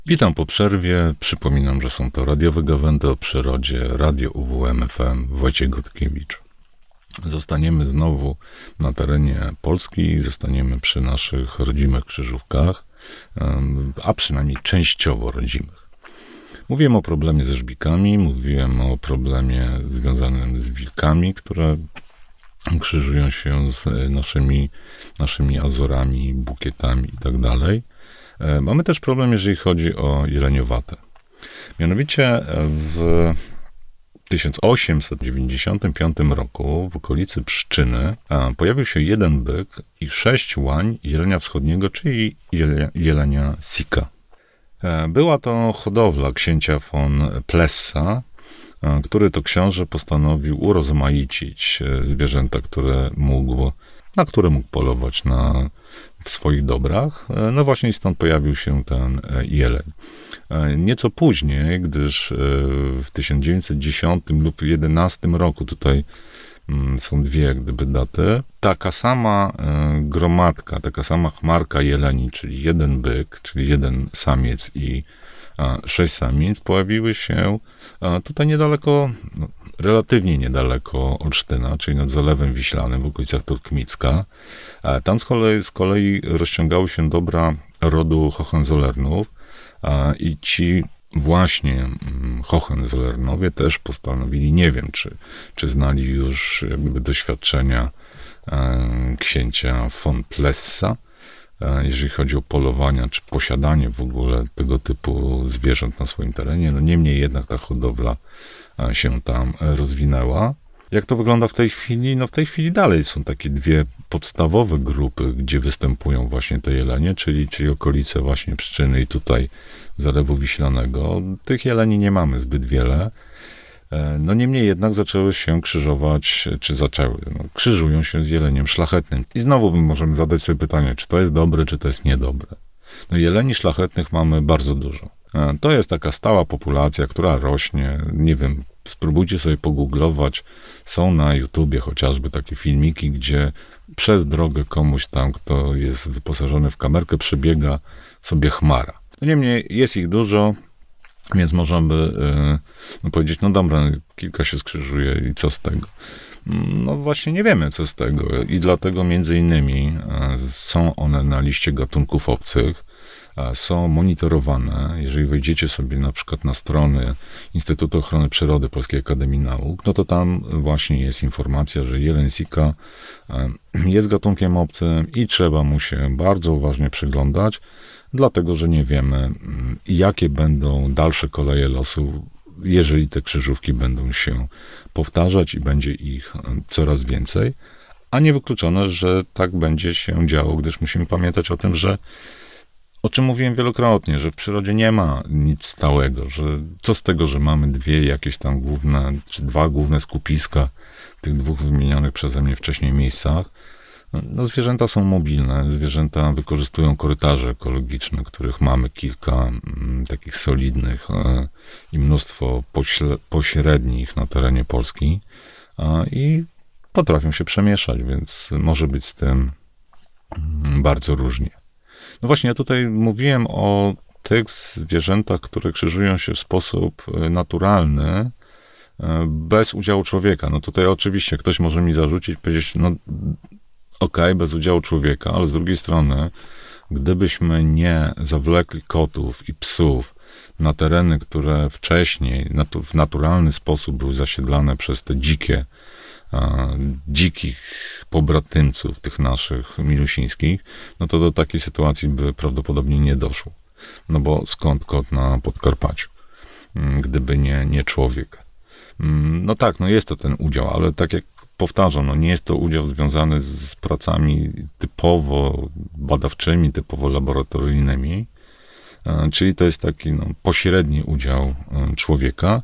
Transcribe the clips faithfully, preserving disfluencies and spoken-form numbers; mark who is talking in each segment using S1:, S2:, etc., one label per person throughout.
S1: Witam po przerwie. Przypominam, że są to radiowe gawędy o przyrodzie, Radio U W M F M, Wojciech Gutkiewicz. Zostaniemy znowu na terenie Polski, zostaniemy przy naszych rodzimych krzyżówkach, a przynajmniej częściowo rodzimych. Mówiłem o problemie ze żbikami, mówiłem o problemie związanym z wilkami, które krzyżują się z naszymi, naszymi Azorami, Bukietami i tak dalej. Mamy też problem, jeżeli chodzi o jeleniowatę. Mianowicie w tysiąc osiemset dziewięćdziesiątym piątym roku w okolicy Pszczyny pojawił się jeden byk i sześć łań jelenia wschodniego, czyli jelenia Sika. Była to hodowla księcia von Plessa, który to książę postanowił urozmaicić zwierzęta, które mógł, na które mógł polować na, w swoich dobrach. No właśnie i stąd pojawił się ten jeleń. Nieco później, gdyż w tysiąc dziewięćset dziesiątym lub jedenastym roku, tutaj są dwie jak gdyby daty, taka sama gromadka, taka sama chmarka jeleni, czyli jeden byk, czyli jeden samiec i sześć samic, pojawiły się tutaj niedaleko, no, relatywnie niedaleko Olsztyna, czyli nad Zalewem Wiślanym w okolicach Turkmicka. Tam z kolei, z kolei rozciągały się dobra rodu Hohenzollerów i ci właśnie Hohenzollernowie też postanowili, nie wiem, czy, czy znali już jakby doświadczenia księcia von Plessa, jeżeli chodzi o polowania, czy posiadanie w ogóle tego typu zwierząt na swoim terenie. No niemniej jednak ta hodowla się tam rozwinęła. Jak to wygląda w tej chwili? No w tej chwili dalej są takie dwie podstawowe grupy, gdzie występują właśnie te jelenie, czyli, czyli okolice właśnie Pszczyny i tutaj Zalewu Wiślanego. Tych jeleni nie mamy zbyt wiele. No niemniej jednak zaczęły się krzyżować, czy zaczęły, no, krzyżują się z jeleniem szlachetnym. I znowu możemy zadać sobie pytanie, czy to jest dobre, czy to jest niedobre. No jeleni szlachetnych mamy bardzo dużo. To jest taka stała populacja, która rośnie. Nie wiem, spróbujcie sobie pogooglować. Są na YouTubie chociażby takie filmiki, gdzie przez drogę komuś tam, kto jest wyposażony w kamerkę, przebiega sobie chmara. No niemniej jest ich dużo. Więc możemy no, powiedzieć, no dobra, kilka się skrzyżuje i co z tego? No właśnie nie wiemy, co z tego i dlatego między innymi są one na liście gatunków obcych, są monitorowane. Jeżeli wejdziecie sobie na przykład na strony Instytutu Ochrony Przyrody Polskiej Akademii Nauk, no to tam właśnie jest informacja, że jeleń Sika jest gatunkiem obcym i trzeba mu się bardzo uważnie przyglądać, dlatego, że nie wiemy, jakie będą dalsze koleje losu, jeżeli te krzyżówki będą się powtarzać i będzie ich coraz więcej, a niewykluczone, że tak będzie się działo, gdyż musimy pamiętać o tym, że o czym mówiłem wielokrotnie, że w przyrodzie nie ma nic stałego, że co z tego, że mamy dwie jakieś tam główne, czy dwa główne skupiska w tych dwóch wymienionych przeze mnie wcześniej miejscach. No, zwierzęta są mobilne, zwierzęta wykorzystują korytarze ekologiczne, których mamy kilka m, takich solidnych e, i mnóstwo pośle, pośrednich na terenie Polski a, i potrafią się przemieszać, więc może być z tym m, bardzo różnie. No właśnie, ja tutaj mówiłem o tych zwierzętach, które krzyżują się w sposób naturalny, bez udziału człowieka. No tutaj oczywiście ktoś może mi zarzucić, powiedzieć, no okej, okay, bez udziału człowieka, ale z drugiej strony, gdybyśmy nie zawlekli kotów i psów na tereny, które wcześniej natu- w naturalny sposób były zasiedlane przez te dzikie, a, dzikich pobratymców, tych naszych milusińskich, no to do takiej sytuacji by prawdopodobnie nie doszło. No bo skąd kot na Podkarpaciu, gdyby nie, nie człowiek? No tak, no jest to ten udział, ale tak jak powtarzam, no nie jest to udział związany z pracami typowo badawczymi, typowo laboratoryjnymi, czyli to jest taki no, pośredni udział człowieka.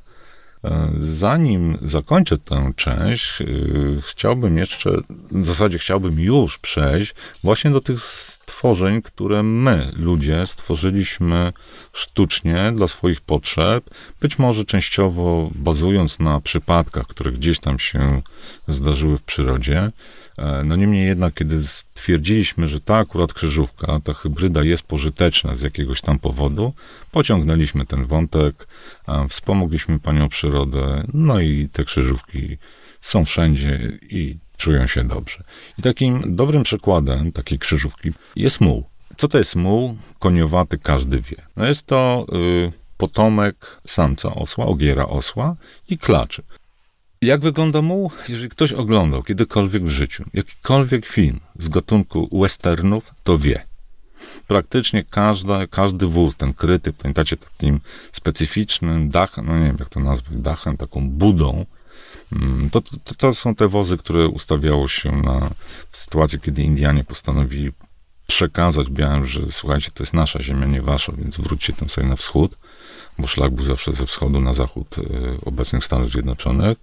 S1: Zanim zakończę tę część, chciałbym jeszcze, w zasadzie chciałbym już przejść właśnie do tych stworzeń, które my, ludzie, stworzyliśmy sztucznie dla swoich potrzeb, być może częściowo bazując na przypadkach, które gdzieś tam się zdarzyły w przyrodzie, No niemniej jednak, kiedy stwierdziliśmy, że ta akurat krzyżówka, ta hybryda jest pożyteczna z jakiegoś tam powodu, pociągnęliśmy ten wątek, wspomogliśmy panią przyrodę, no i te krzyżówki są wszędzie i czują się dobrze. I takim dobrym przykładem takiej krzyżówki jest muł. Co to jest muł? Koniowaty każdy wie. No jest to y, potomek samca osła, ogiera osła i klaczy. Jak wygląda muł? Jeżeli ktoś oglądał kiedykolwiek w życiu jakikolwiek film z gatunku westernów, to wie. Praktycznie każda, każdy wóz, ten kryty, pamiętacie, takim specyficznym dachem, no nie wiem jak to nazwać, dachem, taką budą, to, to, to są te wozy, które ustawiało się na, w sytuacji, kiedy Indianie postanowili przekazać białym, że słuchajcie, to jest nasza ziemia, nie wasza, więc wróćcie tam sobie na wschód, bo szlak był zawsze ze wschodu na zachód y, obecnych Stanów Zjednoczonych.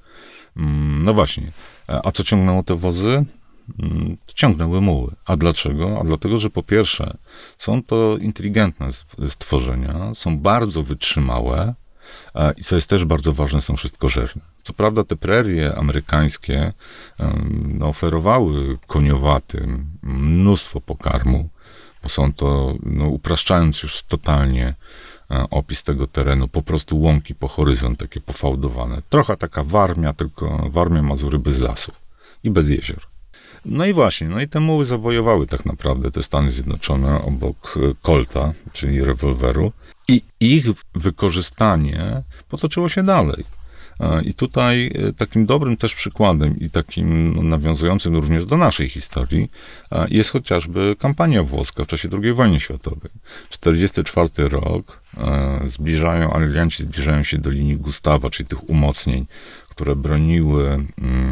S1: No właśnie, a co ciągnęło te wozy? Ciągnęły muły. A dlaczego? A dlatego, że po pierwsze są to inteligentne stworzenia, są bardzo wytrzymałe i co jest też bardzo ważne, są wszystkożerne. Co prawda te prerie amerykańskie no, oferowały koniowatym mnóstwo pokarmu, bo są to, no, upraszczając już totalnie opis tego terenu, po prostu łąki po horyzont, takie pofałdowane. Trochę taka Warmia, tylko Warmia Mazury bez lasów i bez jezior. No i właśnie, no i te muły zawojowały tak naprawdę te Stany Zjednoczone obok Colta, czyli rewolweru, i ich wykorzystanie potoczyło się dalej. I tutaj takim dobrym też przykładem i takim nawiązującym również do naszej historii jest chociażby kampania włoska w czasie drugiej wojny światowej. czterdziesty czwarty rok, zbliżają, alianci zbliżają się do linii Gustawa, czyli tych umocnień, które broniły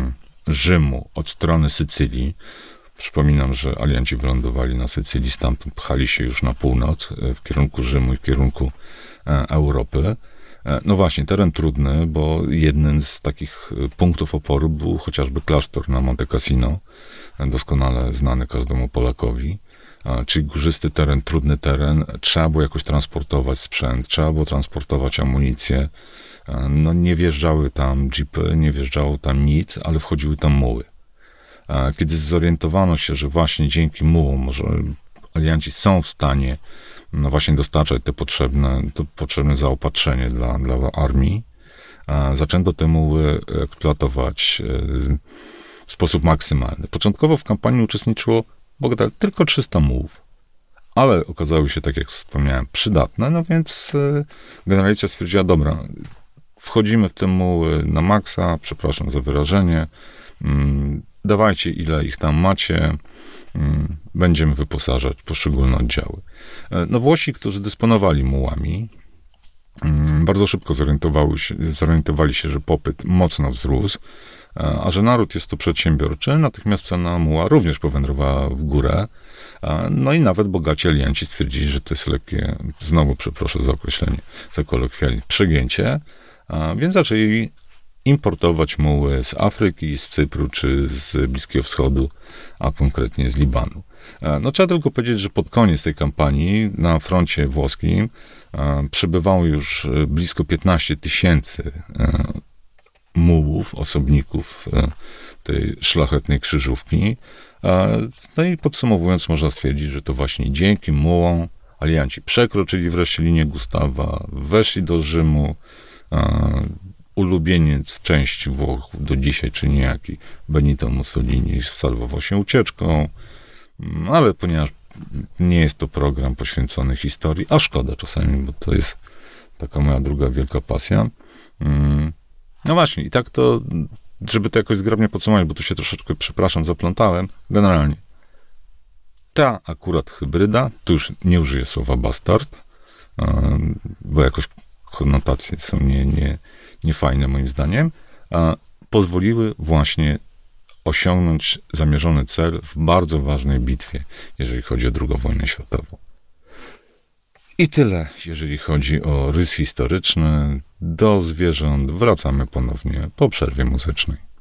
S1: Rzymu od strony Sycylii. Przypominam, że alianci wylądowali na Sycylii, stamtąd pchali się już na północ, w kierunku Rzymu i w kierunku Europy. No właśnie, teren trudny, bo jednym z takich punktów oporu był chociażby klasztor na Monte Cassino, doskonale znany każdemu Polakowi, czyli górzysty teren, trudny teren, trzeba było jakoś transportować sprzęt, trzeba było transportować amunicję, no nie wjeżdżały tam jeepy, nie wjeżdżało tam nic, ale wchodziły tam muły. Kiedy zorientowano się, że właśnie dzięki mułom, że alianci są w stanie no właśnie dostarczać te potrzebne, to potrzebne zaopatrzenie dla, dla armii, zaczęto te muły eksploatować w sposób maksymalny. Początkowo w kampanii uczestniczyło Bogota tylko trzysta mułów, ale okazały się, tak jak wspomniałem, przydatne, no więc generalicja stwierdziła, dobra, wchodzimy w te muły na maksa, przepraszam za wyrażenie, dawajcie ile ich tam macie, będziemy wyposażać poszczególne oddziały. No Włosi, którzy dysponowali mułami, bardzo szybko zorientowały się, zorientowali się, że popyt mocno wzrósł, a że naród jest tu przedsiębiorczy, natychmiast cena muła również powędrowała w górę. No i nawet bogaci alianci stwierdzili, że to jest lekkie, znowu przeproszę za określenie, za kolokwialnie, przegięcie, więc zaczęli importować muły z Afryki, z Cypru czy z Bliskiego Wschodu, a konkretnie z Libanu. No trzeba tylko powiedzieć, że pod koniec tej kampanii na froncie włoskim przybywało już blisko piętnaście tysięcy mułów, osobników tej szlachetnej krzyżówki. No i podsumowując, można stwierdzić, że to właśnie dzięki mułom alianci przekroczyli wreszcie linię Gustawa, weszli do Rzymu. Ulubieniec części Włochów do dzisiaj, czy niejaki Benito Mussolini, salwował się ucieczką, ale ponieważ nie jest to program poświęcony historii, a szkoda czasami, bo to jest taka moja druga wielka pasja. No właśnie, i tak to, żeby to jakoś zgrabnie podsumować, bo tu się troszeczkę, przepraszam, zaplątałem, generalnie ta akurat hybryda, tu już nie użyję słowa bastard, bo jakoś konotacje są nie, nie, niefajne moim zdaniem, a pozwoliły właśnie osiągnąć zamierzony cel w bardzo ważnej bitwie, jeżeli chodzi o drugą wojnę światową. I tyle, jeżeli chodzi o rys historyczny. Do zwierząt wracamy ponownie po przerwie muzycznej.